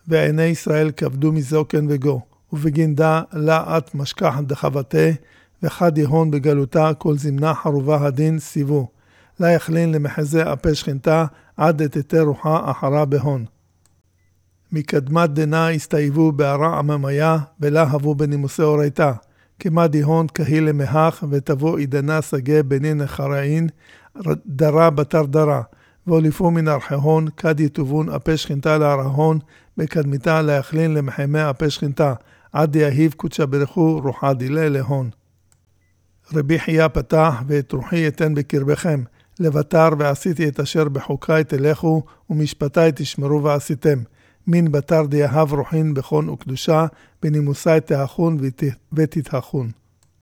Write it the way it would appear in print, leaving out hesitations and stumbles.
ועיני ישראל כבדו מזוקן וגו, ובגינדה לה את משכחת דחבתה, וחד יהון בגלותה כל זמנה חרובה הדין סיבו, לה יכלין למחזה אפה שכנתה, עד תתה רוחה אחרה בהון. מקדמת דנה הסתייבו בערה עממיה, ולה הבו בנימוסי אורייתה, כמה דיהון כהי למהך, ותבוא עידנה סגה בנין החרעין, דרה בתר דרה, ואוליפו מן ארחהון, כד יטובון אפה שכנתה להרהון, בקדמיתה להכלין למחמי אפה שכנתה, עד יהיב קודשה ברכו רוחה דילה להון. רבי חייה פתח, ואת רוחי יתן בקרבכם, לבטר ועשיתי את אשר בחוקי תלכו, ומשפטי תשמרו ועשיתם. מין בתר דיהב רוחין בכון וקדושה, בנימוסי תאחון ותתאחון.